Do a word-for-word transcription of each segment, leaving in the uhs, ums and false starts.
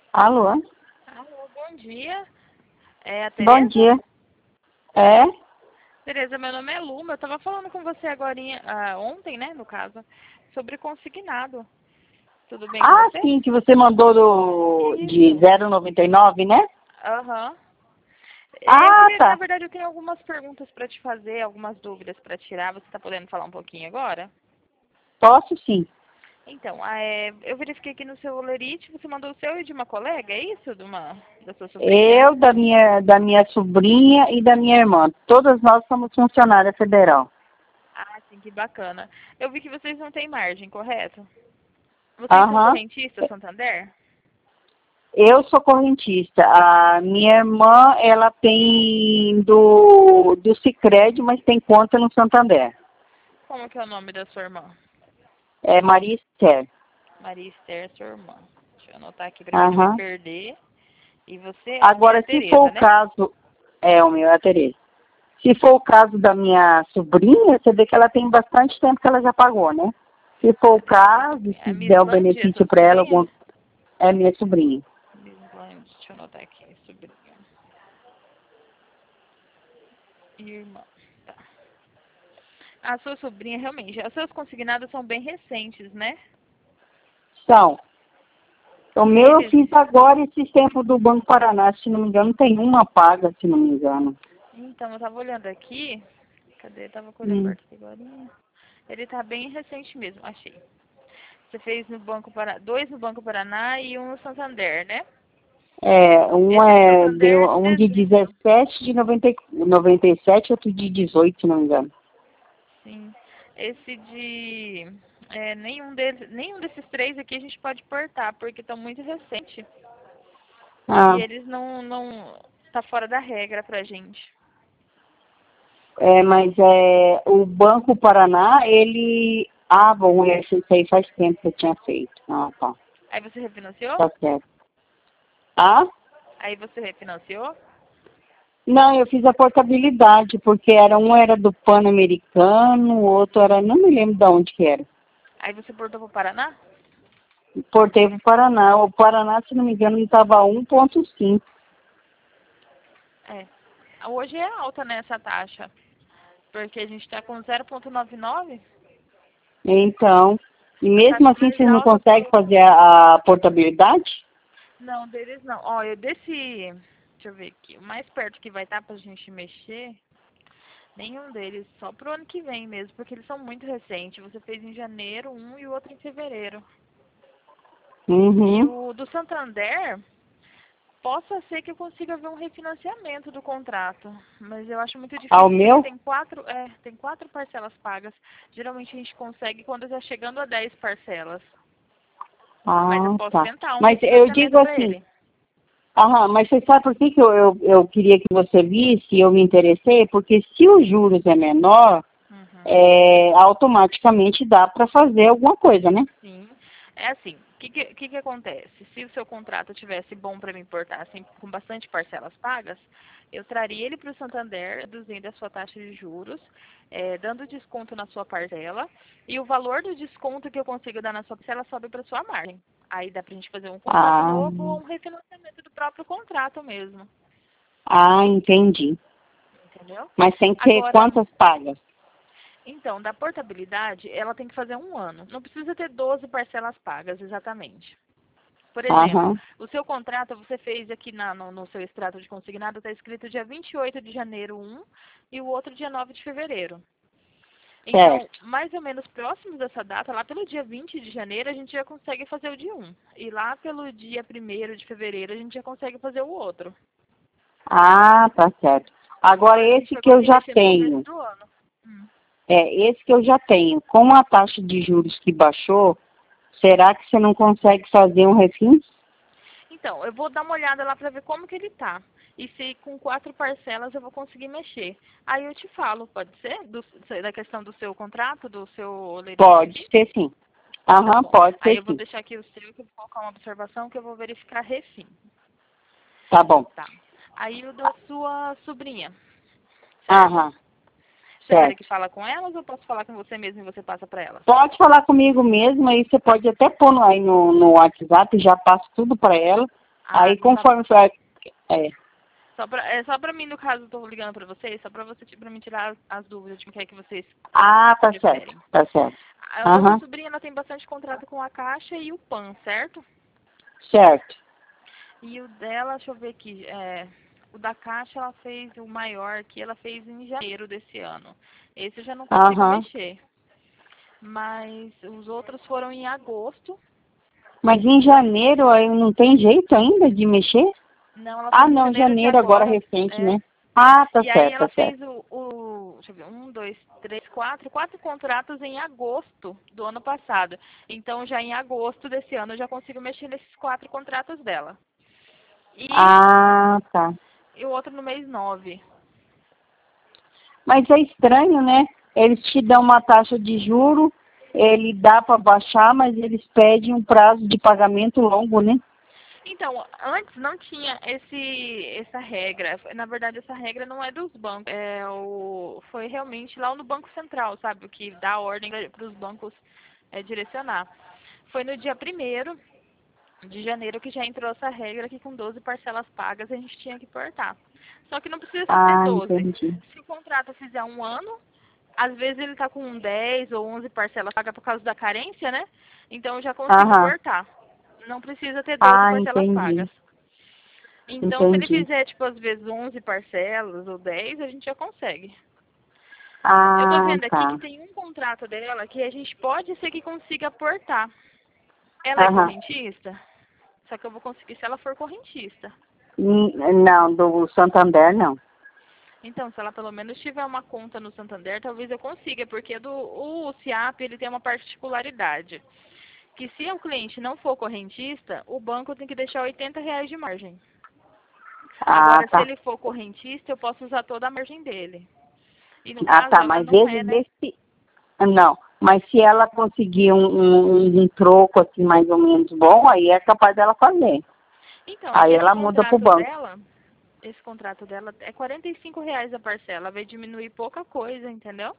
Alô? Alô, bom dia. É a Bom Tereza? dia. É? Tereza, meu nome é Luma. Eu estava falando com você agora, ah, ontem, né, no caso, sobre consignado. Tudo bem com Ah, você? sim, que você mandou do, de Isso. zero noventa e nove, né? Aham. É, Eu Ah, queria, na tá. verdade, eu tenho algumas perguntas para te fazer, algumas dúvidas para tirar. Você está podendo falar um pouquinho agora? Posso sim. Então, ah, é, eu verifiquei aqui no seu Olerite, você mandou o seu e de uma colega, é isso? De uma, da sua sobrinha? Eu, da minha, da minha sobrinha e da minha irmã. Todas nós somos funcionária federal. Ah, sim, que bacana. Eu vi que vocês não têm margem, correto? Vocês são Aham. correntistas Santander? Eu sou correntista. A minha irmã, ela tem do, do Sicredi, mas tem conta no Santander. Como que é o nome da sua irmã? É Maria Esther. Maria Esther, sua irmã. Deixa eu anotar aqui pra mim não me Aham. perder. E você é a Agora, se for Tereza, o né? caso... É, o meu é a Tereza. Se for o caso da minha sobrinha, você vê que ela tem bastante tempo que ela já pagou, né? Se for o caso, É a se Miss der o Band, é sua benefício para ela, sobrinha? algum... é minha sobrinha. Miss Band, deixa eu anotar aqui, sobrinha. Irmã. Tá. A sua sobrinha, realmente, os seus consignados são bem recentes, né? Então, o meu eu Eles, fiz agora esse tempo do Banco Paraná, se não me engano, tem uma paga, se não me engano. então, eu tava olhando aqui. Cadê? Eu tava olhando Hum. agora agora. Ele tá bem recente mesmo, achei. Você fez no Banco Paraná, dois no Banco Paraná e um no Santander, né? É, um Esse do é deu Santander de um de dezembro. dezessete de noventa, e- noventa e sete, outro de dezoito, se não me engano. Sim. Esse de. É, nenhum, deles, nenhum desses três aqui a gente pode portar, porque estão muito recentes. E Ah, eles não. não tá fora da regra pra gente. é, mas é, o Banco Paraná, ele... Ah, bom, esse isso aí faz tempo que eu tinha feito. Ah, tá. Aí você refinanciou? Tá certo. Ah? Aí você refinanciou? Não, eu fiz a portabilidade, porque era um era do Pan-Americano, o outro era... Não me lembro de onde que era. Aí você portou pro Paraná? Portei para o Paraná. O Paraná, se não me engano, estava um ponto cinco. É. Hoje é alta, né, essa taxa. Porque a gente tá com zero vírgula noventa e nove. Então, e A mesmo taxa assim mais vocês não alta conseguem pro. fazer a, a portabilidade? Não, deles não. Ó, eu desse. Deixa eu ver aqui. O mais perto que vai estar pra gente mexer. Nenhum deles, só pro ano que vem mesmo, porque eles são muito recentes. Você fez em janeiro um e o outro em fevereiro. E Uhum. o do Santander, possa ser que eu consiga ver um refinanciamento do contrato, mas eu acho muito Ao difícil porque ele meu? tem quatro, é, tem quatro parcelas pagas. Geralmente a gente consegue quando está chegando a dez parcelas. Mas eu Ah, posso tá. tentar um Mas eu digo refinanciamento para assim, ele. aham, mas você sabe por que, que eu, eu, eu queria que você visse e eu me interessei? Porque se os juros é menor, Uhum. é, automaticamente dá para fazer alguma coisa, né? Sim. É assim, o que, que, que, que acontece? Se o seu contrato tivesse bom para me importar, assim, com bastante parcelas pagas, eu traria ele para o Santander, reduzindo a sua taxa de juros, é, dando desconto na sua parcela, e o valor do desconto que eu consigo dar na sua parcela sobe para sua margem. Aí dá para a gente fazer um contrato Ah, novo ou um refinanciamento do próprio contrato mesmo. ah, entendi. Entendeu? Mas tem que ter Agora, quantas pagas? então, da portabilidade, ela tem que fazer um ano. Não precisa ter doze parcelas pagas, exatamente. Por exemplo, Aham, o seu contrato você fez aqui na, no, no seu extrato de consignado, está escrito dia vinte e oito de janeiro um e o outro dia nove de fevereiro. Então, certo. mais ou menos próximos dessa data, lá pelo dia vinte de janeiro, a gente já consegue fazer o de um. E lá pelo dia primeiro de fevereiro, a gente já consegue fazer o outro. Ah, tá certo. Agora, Então, a gente esse vai que eu conseguir já mexer no começo tenho, do ano. Hum. é, esse que eu já tenho, com a taxa de juros que baixou, será que você não consegue fazer um refins? Então, eu vou dar uma olhada lá para ver como que ele tá. E se com quatro parcelas eu vou conseguir mexer. Aí eu te falo, pode ser? Do, da questão do seu contrato, do seu lerite Pode aqui? ser sim. Tá Aham, bom. pode Aí ser eu vou sim. deixar aqui o seu, que eu vou colocar uma observação que eu vou verificar refim. Tá bom. Tá. Aí o da sua sobrinha, certo? Aham, Você quer que certo. fala com elas ou posso falar com você mesmo e você passa para elas? Pode falar comigo mesmo, aí você pode até pôr no- aí no, no WhatsApp, já passo tudo para ela. Ah, Aí então tá conforme bom. vai... É. Só pra, é só pra mim, no caso, eu tô ligando pra vocês, só pra, você, pra mim tirar as, as dúvidas de que é que vocês Ah, tá certo, preferem. tá certo. A outra Aham, sobrinha, ela tem bastante contrato com a Caixa e o Pan, certo? certo. E o dela, deixa eu ver aqui, é, o da Caixa ela fez o maior que ela fez em janeiro desse ano. Esse eu já não consigo Aham. mexer. Mas os outros foram em agosto. Mas em janeiro aí não tem jeito ainda de mexer? Não, ela Ah, fez em não, janeiro de janeiro agora agora. recente, É. né? Ah, tá E aí certo, ela tá certo. fez o, o deixa eu ver, um, dois, três, quatro, quatro contratos em agosto do ano passado. Então já em agosto desse ano eu já consigo mexer nesses quatro contratos dela. E, Ah, tá. e o outro no mês nove. Mas é estranho, né? Eles te dão uma taxa de juro, ele dá para baixar, mas eles pedem um prazo de pagamento longo, né? Então, antes não tinha esse, essa regra. Na verdade, essa regra não é dos bancos. É o, foi realmente lá no Banco Central, sabe? O que dá ordem para os bancos é, direcionar. Foi no dia primeiro de janeiro que já entrou essa regra que com doze parcelas pagas a gente tinha que portar. Só que não precisa ser Ah, doze. entendi. Se o contrato fizer um ano, às vezes ele está com dez ou onze parcelas pagas por causa da carência, né? Então eu já consigo Aham. portar. Não precisa ter doze Ah, parcelas entendi. pagas. Então, se ele Entendi. fizer, tipo, às vezes onze parcelas ou dez, a gente já consegue. Eu tô Ah, vendo aqui que tá. tem um contrato dela que a gente pode ser que consiga portar. Ela é Aham. correntista? Só que eu vou conseguir se ela for correntista. Hum, Não, do Santander não. Então, se ela pelo menos tiver uma conta no Santander, talvez eu consiga, porque do, o SIAP ele tem uma particularidade. Que se o cliente não for correntista, o banco tem que deixar oitenta reais de margem. Ah, Agora, se tá. ele for correntista, eu posso usar toda a margem dele. E no Ah, caso, tá, ela mas não vezes é, né? desse... Não, mas se ela conseguir um, um, um troco assim mais ou menos bom, aí é capaz dela fazer. Então, é que Aí esse ela muda pro contrato banco. dela, esse contrato dela é quarenta e cinco reais a parcela. Vai diminuir pouca coisa, entendeu?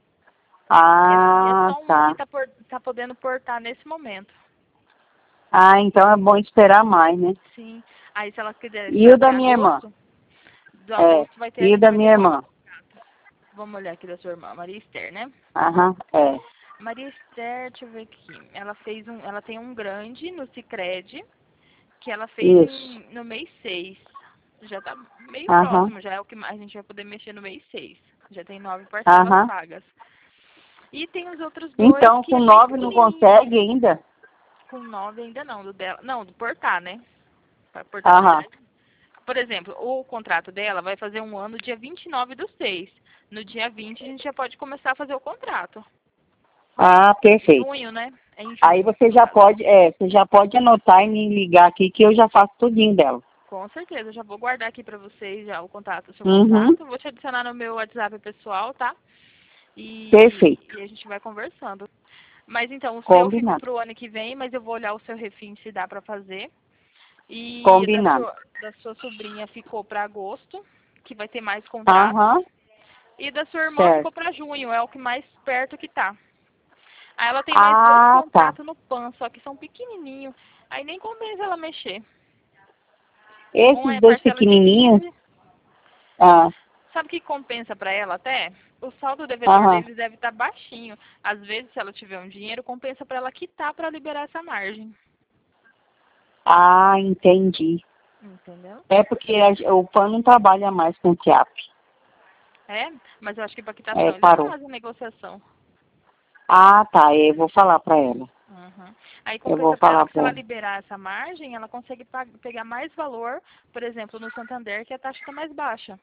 E é, e é Ah, só uma que tá. tá, por, tá podendo portar nesse momento. Ah, então é bom esperar mais, né? Sim. Aí, se ela quiser E esperar o da até minha irmã? agosto, do É. agosto vai E o ter, da vai ter minha quatro. irmã? Vamos olhar aqui da sua irmã, Maria Esther, né? Aham, é. Maria Esther, deixa eu ver aqui. Ela fez um, ela tem um grande no Sicredi, que ela fez Isso. em, no mês seis. Já tá meio Aham, próximo, já é o que mais a gente vai poder mexer no mês seis. Já tem nove parcelas aham. pagas. E tem os outros dois Então, que com é bem nove não pequenininho. consegue ainda? Com nove ainda não, do dela. Não, do portar, né? Para Aham. portabilidade. Por exemplo, o contrato dela vai fazer um ano dia vinte e nove do seis. No dia vinte a gente já pode começar a fazer o contrato. Ah, perfeito. Junho, né? É em Aí junho, você no já caso. pode, é, você já pode anotar e me ligar aqui que eu já faço tudinho dela. Com certeza, eu já vou guardar aqui para vocês já o contato, o seu Uhum. contato. Vou te adicionar no meu WhatsApp pessoal, tá? E, Perfeito. e a gente vai conversando. Mas então, o seu fica Combinado. para o ano que vem, mas eu vou olhar o seu refim se dá para fazer. E da Combinado. sua, da sua sobrinha ficou para agosto, que vai ter mais contratos. Aham. E da sua irmã ficou Certo. para junho, é o que mais perto que tá. Aí ela tem mais dois Ah, tá. contratos no Pan, só que são pequenininhos. Aí nem compensa ela mexer. Um Esses é dois parcela de pequenininhos. quinze. Ah, Sabe o que compensa para ela até? O saldo devedor aham. deles deve estar baixinho. Às vezes, se ela tiver um dinheiro, compensa para ela quitar para liberar essa margem. Ah, entendi. Entendeu? É porque a- o P A N não trabalha mais com o T I A P. É, mas eu acho que para É, quitação eles parou. fazem negociação. Ah, tá. Eu vou falar pra ela. Uhum. Aí Eu vou compensa para ela falar que se pra ela ela. liberar essa margem, ela consegue pa- pegar mais valor, por exemplo, no Santander, que a taxa está mais baixa.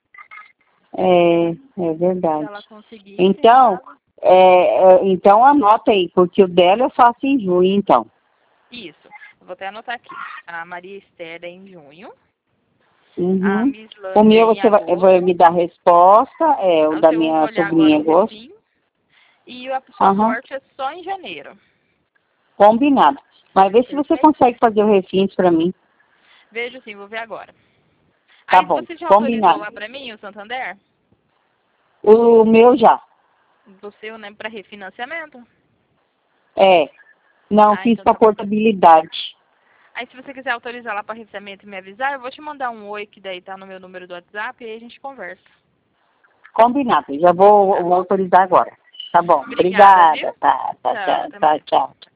É, é Se verdade. ela conseguir, quem Então, sabe? é, é, então anota aí, porque o dela eu faço em junho, então. Isso. Eu vou até anotar aqui. A Maria Esther é em junho, a Uhum. Miss O Lândia meu é em você vai, vai agosto, me dar resposta, é, o o da seu eu vou minha olhar agora sobrinha o é gosto. refim, e a sua Aham, porte é só em janeiro. combinado. Mas vê se você Perfeito? consegue fazer o refins pra mim. Vejo sim, vou ver agora. Tá Aí bom, você já autorizou combinado. lá para mim o Santander? O meu já. Do seu, né, para refinanciamento? É. Não, Ah, fiz então pra tá bom. portabilidade. Aí se você quiser autorizar lá para revisamento e me avisar, eu vou te mandar um oi, que daí tá no meu número do WhatsApp, e aí a gente conversa. Combinado, já vou, vou autorizar agora. Tá bom, Obrigada, obrigada. viu? Tá, tá, Tchau, tchau, até tá, mais. tchau.